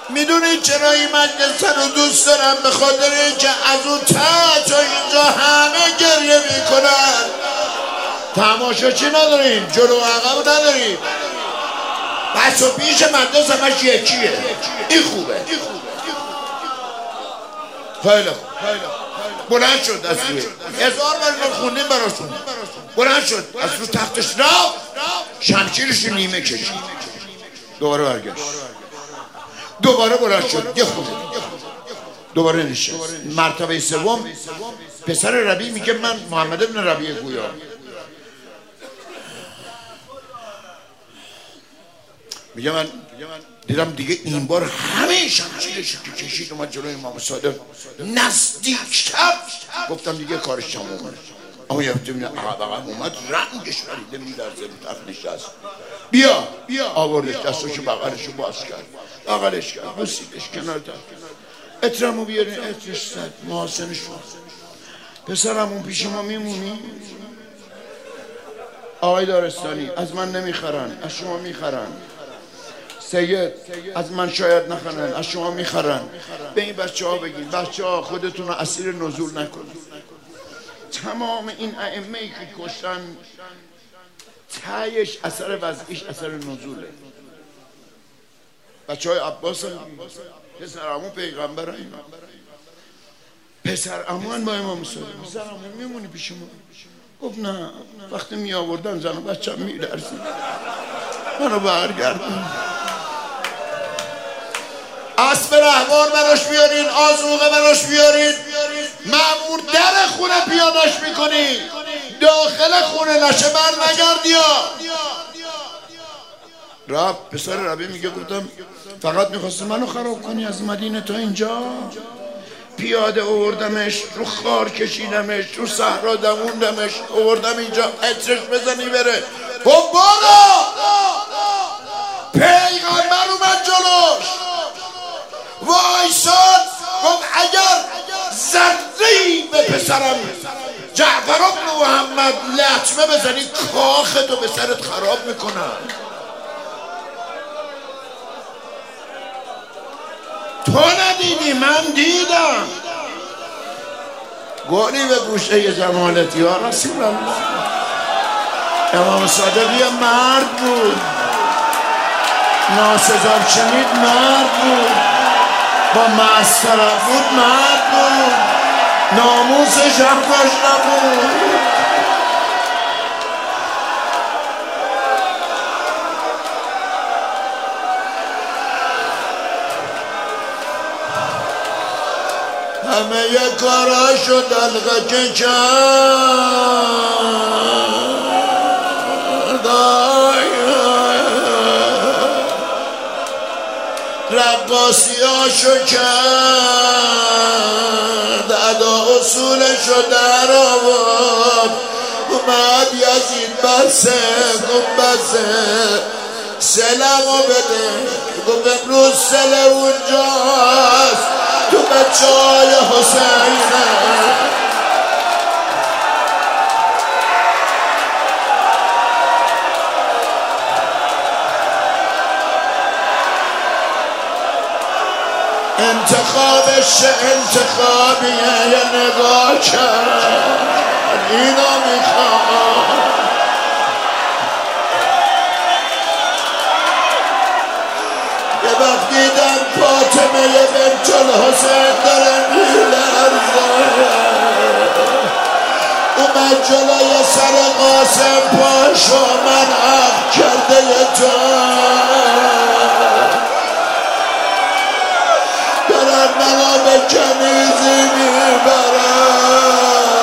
میدونید چرا این مجلس رو دوست دارم؟ به خاطر اینکه از اون ته تا اینجا همه گریه میکنن. تماشاچی نداریم، جلو و عقب نداریم، پس و پیش مجلس همش یکیه. این خوبه. خیلی خوب. بلند شد از روی 1000 بار خوندیم براشون. بلند شد از رو تختش رفت، شمشیرش رو نیمه کشید، دوباره برگشت، دوباره بلند شد، یه خورده دوباره نشست. مرتبه سوم پسر ربیع میگه من محمد ابن ربیع گویا میگه من دیدم دیگه این بار همه شمشیرش که کشید اومد جلوی امام صادق نزدیکتر، گفتم دیگه کارش تمومه. اما یه عقب اومد، رنگش پریده میلرزه، رو تخت نشست. بیا آوردش، دستاشو بغلشو باز کرد، بغلش کرد، بوسیدش کنار داد. عطرمو بیارین، عطرش زد، محاسنش شد. پسرمون پیش ما میمونی؟ آقای دارستانی از من نمیخرن، از شما میخرن. سید از من شاید نخرن، از شما میخرن. به این بچه ها بگین بچه ها خودتون رو اسیر نزول نکنید. تمام این ائمه ای که کشتن تایش اثر وضعیش اثر نزوله. بچه های عباس هم پسر عمو پیغمبر هم پسر عمو با امام صادق. پسر عمو میمونی پیش ما؟ گفت نه، وقتی می آوردن زن و بچه هم میلرزید، منو برگردن. اسب رهوار براش بیارین، آذوقه براش بیارین. مأمور در خونه پیاداش میکنی، داخل خونه نشه بر نگردیا. رفت پسر ربیع میگه گفتم فقط میخواسته منو خراب کنی از مدینه تا اینجا. پیاده آوردمش، رو خار کشیدمش، رو صحرا دووندمش، آوردم اینجا عطرش بزنی بره. خب برو. پیغمبر اومد جلوش وایساد، گفت اگر ذره‌ای به پسرم جعفر بن محمد لطمه بزنی کاختو به سرت خراب میکنم. تو ندیدی، من دیدم. گولی به گوشه جمالت یا رسول الله. امام صادق یه مرد بود، ناسزا شنید مرد بود، با مسخره بود مرد بود، ناموسش هم داشت نبود. همه یه کاراشو دلقه که کرد، رقاصیاشو کرد، ادا اصولشو در آورد. اومد یزید بسه، گفت بسه سلمو بده. گفت امروز سل اونجاست، تو بچه های حسینه. انتخابش انتخابیه، یه نگاه کرد اینو میخواد. یه وقت دیدم فاطمه بنت الحسین داره میلرزه، اومد جلوی سر قاسم پاشو من عقد کرده تو، دارن منو به کنیزی میبرن.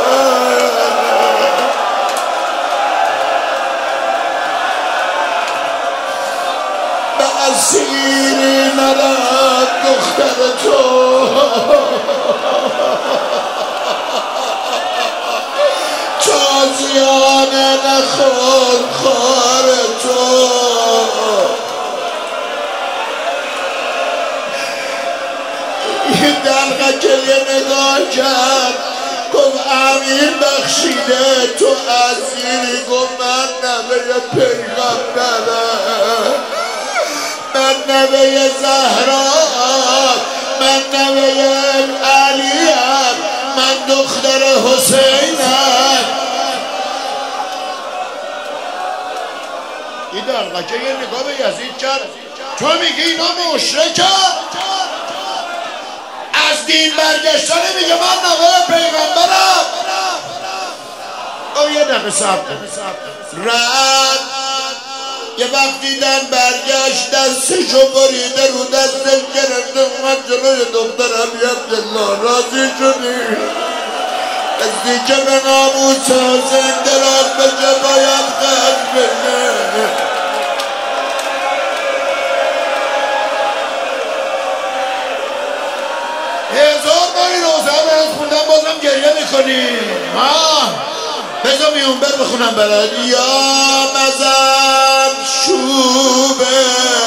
به اسیری نداد دختر تو، تازیانه نخور خار تو. این دلقه که یه نگاه کرد، گفت امیر بخشیده تو اسیری. گفت من نوه پیغمبرم، من نوه زهرا نویم علیم، من دختر حسینم. این دلقچه یه نگاه به یزید کرد، تو میگی اینا مشرکن؟ از دین برگشتن میگه من نوه پیغمبرم. او یه دقیقه صبر رد یه وقت دیدن برگشت، دستشو بریده رو دستش گرفته اومد جلوی دختر علی عبدالله. راضی شدی؟ کسی که به ناموس حسین دراز بشه باید قد بشه. هزار باری روزه برات خوندم بازم گریه میکنی؟ بذار میونبر بخونم برات. یا مزم شوبه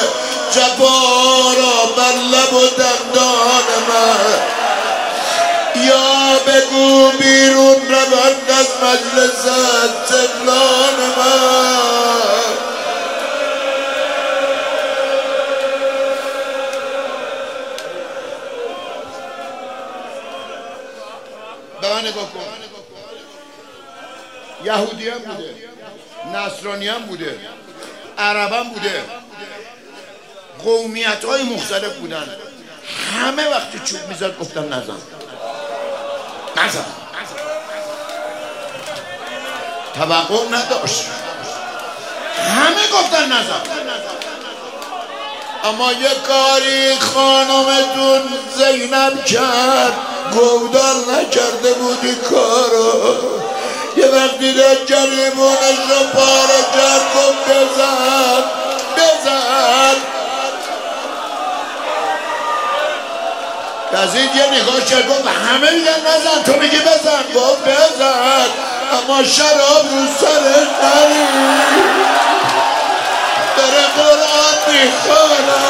جبارا بر لب و دندان من، یا بگو بیرون روند از مجلست سبلان من. به من نگاه کن. یهودی هم بوده، نصرانی هم بوده، عرب هم بوده، قومیت های مختلف بودن. همه وقتی چوب میزد گفتن نزن. توقع نداشت، همه گفتن نزن. اما یه کاری خانمتون زینب کرد، گودال نکرده بودی کارو. یه وقت دیده جریمونش رو پاره کرد، گفت بزن. یزید یه نگاه کرد گفت همه میگن نزن، تو میگی بزن. گفت بزن، اما شراب رو سرش نرید، داره قرآن میخونه.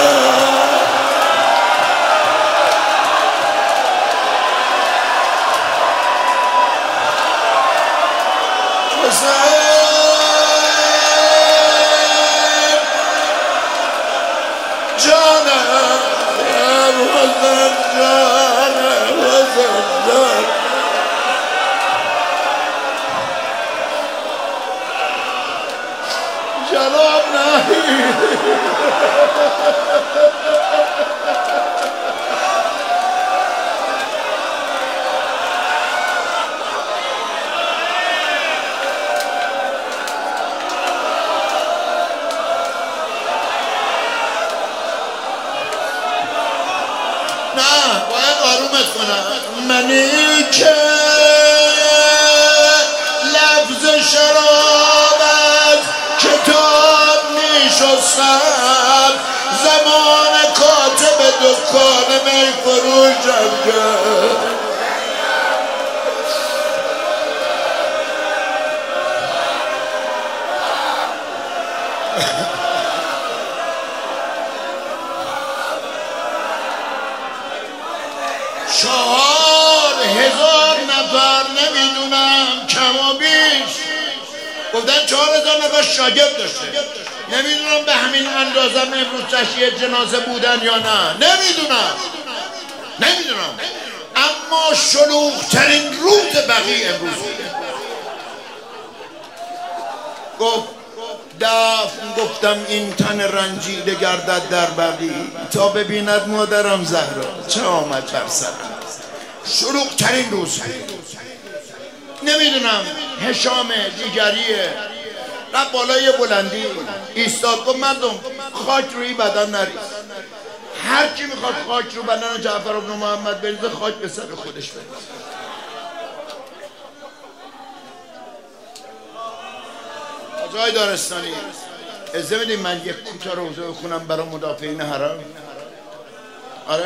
جناب نه باید آرومت کنم. منی که لفظ شراب از کتاب میشستم، زمان کاتب دکان می فروشم کرد. نمیدونم کم و بیش گفتن 4000 نفر شاگرد داشته. نمیدونم به همین اندازه امروز تشییع جنازه بودن یا نه، نمیدونم. اما شلوغ‌ترین روز بقیه امروز بوده. گفتم این تن رنجیده گردد در بقی، تا ببیند مادرم زهرا چه آمد بر سرم. شلوغ‌ترین روز. نمیدونم هشام دیگریه رفت بالای بلندی ایستاد گفت مردم خاک روی بدن نریز. هر کی میخواد خاک رو بدن جعفر بن محمد بریزه خاک به سر خودش بریزه. آقای دارستانی اجازه بدید من یک کوتاه روزه بخونم برای مدافعین حرم. آره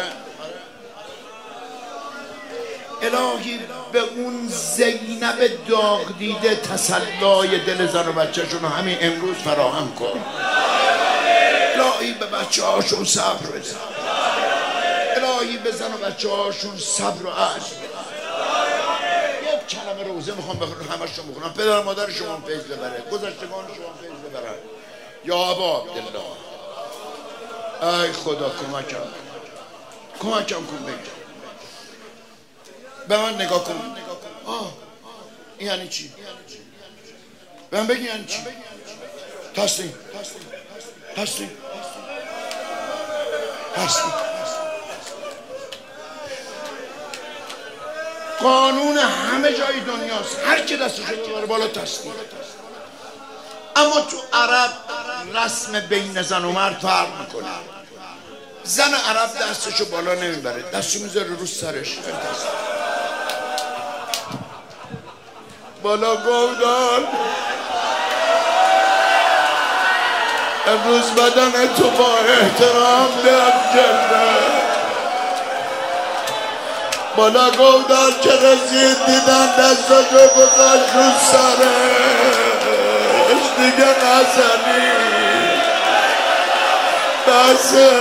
الهی به اون زینب داغ دیده تسلای دل زن و بچه‌شون همین امروز فراهم کن. الهی به بچه هاشون صبر بده. الهی به زن و بچه هاشون صبر و عجز. یک کلمه روزه میخوام بخونم همشون بخونم. پدر مادر شما فیض ببره، گذشتگان شما فیض ببرن. یا ابا عبدالله ای خدا کمکم. کمکم کن بگم. به من نگاه کن. این یعنی چی؟ به من بگی یعنی چی؟ تسلیم. قانون همه جای دنیاست، هر کی دستشو ببره بالا تسلیم. اما تو عرب رسم بین زن و مرد فرق میکنه. زن عرب دستشو بالا نمیبره، دستشو میذاره رو سرش، بالا گودال. امروز بدن تو با احترام در جلده. بالا گودال که رسید دیدن دستشو گذاشت رو سرش، دیگه نزنی بسه،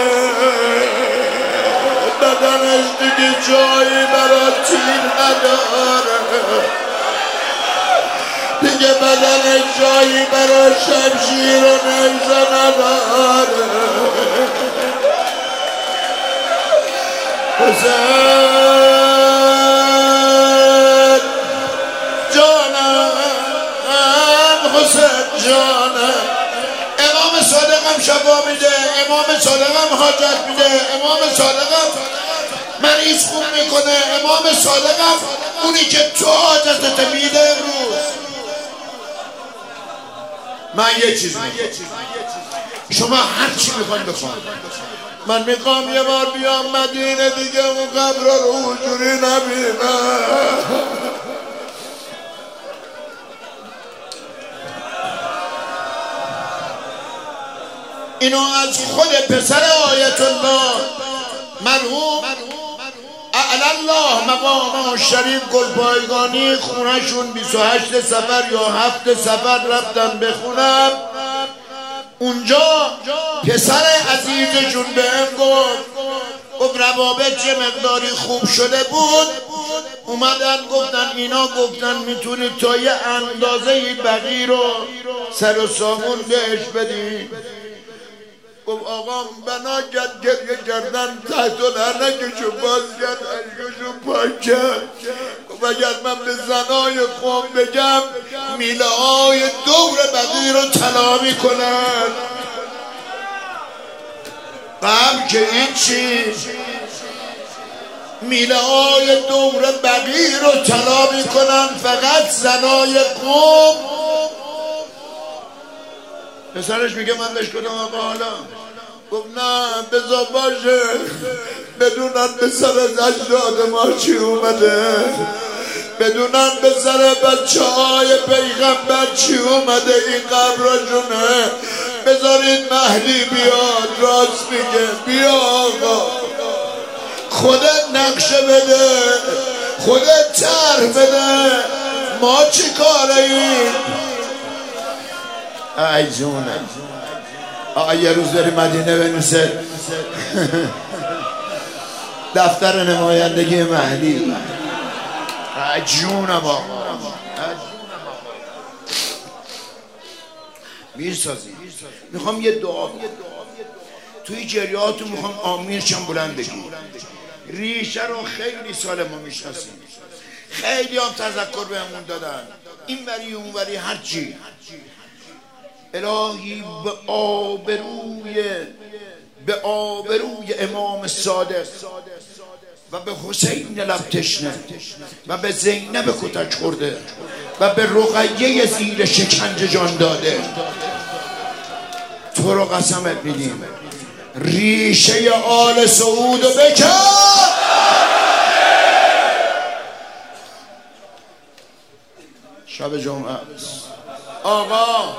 بدنش دیگه جایی برای تیر نداره، دیگه بدنش جایی برای شمشیر و نیزه نداره. حسین جانم، حسین جانم. امام صادقم شفا میده، امام صادقم حاجت میده، امام صادقم مریض خوب میکنه، امام صادقم اونی که تو حاجتت میده. امروز من یه چیز میخوام، شما هر چی میخواین بخوام. من میخوام یه بار بیام مدینه دیگه اون قبر رو حضوری نبینم. اینو از خود پسر آیت الله مرحوم اعلی الله مقام شریف گلپایگانی خونهشون 28 صفر یا 7 صفر رفتم بخونم. اونجا پسر عزیزشون بهم گفت روابط چه مقداری خوب شده بود. اومدن گفتن اینا گفتن میتونید تا یه اندازه بقیه رو سر و سامون بهش بدین. گفت آقا بنا کرد، گریه کردن تحت و لرنکشو باز کرد، عشقشو پاک کرد. گفت اگر من به زنای قوم بگم میله های دور بقیه رو طلا میکنن. قبل که این چی؟ میله های دور بقیه رو طلا میکنن، فقط زنای قوم. پسرش میگه من بهش گفتم آقا حالا؟ گفت نه بذار باشه، بدونن به سر اجداد ما چی اومده، بدونن به سر بچه های پیغمبر چی اومده. این قبرشونه، بذارید مهدی بیاد. راست میگه، بیا آقا، خودت نقشه بده، خودت طرح بده، ما چی کاره ایم؟ ای جونم. یه روز بری مدینه بنویسه دفتر نمایندگی مهدی. ای جونم آقا، میرسازی. میخوام یه دعا توی جریاتون، میخوام آمینشم بلند بگی. ریشه رو خیلی سال ما میشناسیم، خیلی هم تذکر بهمون دادن، این وری اون وری هر چی. الهی به آبروی امام صادق و به حسین لب تشنه و به زینب کتک خورده و به رقیه زیر شکنجه جان داده، تو رو قسمت میدیم ریشه آل سعود رو بکن. شب جمعه آقا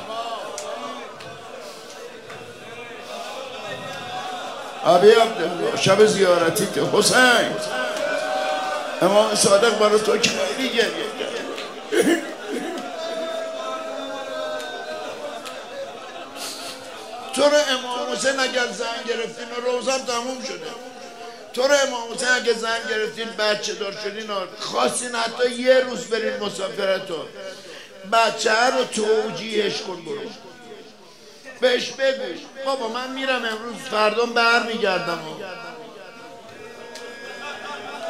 ابی عبدالله، شب زیارتی که حسین امام صادق برای تو خیلی گریه کرد. تو رو امام حسین اگر زن گرفتین و روزم تموم شده، تو رو امام حسین اگر زن گرفتین بچه دار شدین خواستین حتی یه روز برین مسافرتون، بچه رو توجیهش کن، برو بهش بگوش بابا من میرم امروز فردام برمیگردم.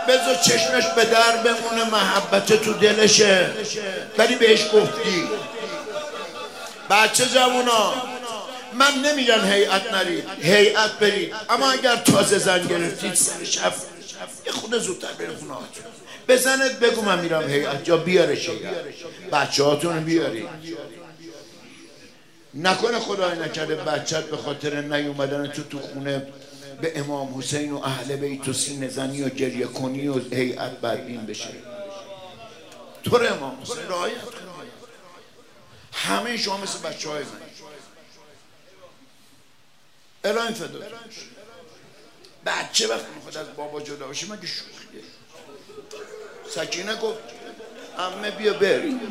بذار چشمش به در بمونه، محبت تو دلشه، ولی بهش گفتی. بچه جوونا، من نمیگم هیئت نرید، هیئت برید، اما اگر تازه زن گرفتید سر شب یه خود زودتر برید خونه هاتون، بزنید بگو من میرم هیئت، یا بیارش هیئت، بچه هاتون بیارید. نکنه خدای نکرده بچت به خاطر نیومدن تو خونه به امام حسین و اهل بیت و سینه زنی و گریه کنی و هیئت بدبین بشه. طور امام حسین رعایت کنید. همه شما مثل بچه های من الان فدا بچه وقتی میخواد از بابا جدا باشه مگه شوخیه؟ سکینه گفت عمه بیا بریم،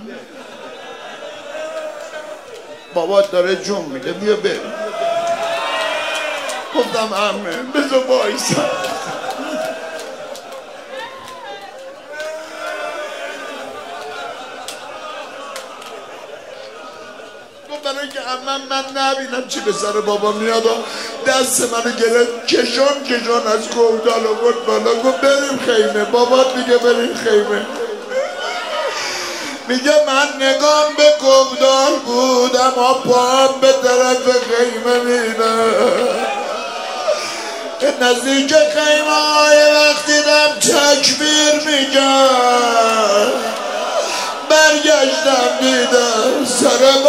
بابات داره جون میده بیا بریم. گفتم عمه بذار وایسا. برای اینکه من نبینم چی به سر بابا میاد و دست منو گرفت کشان از گودال آورد بالا، گفت بریم خیمه. بابات میگه بریم خیمه، میگه من نگام به گودال بود اما پام به طرف خیمه میره. نزدیک خیمه های وقتی دم تکبیر میگم، برگشتم دیدم سر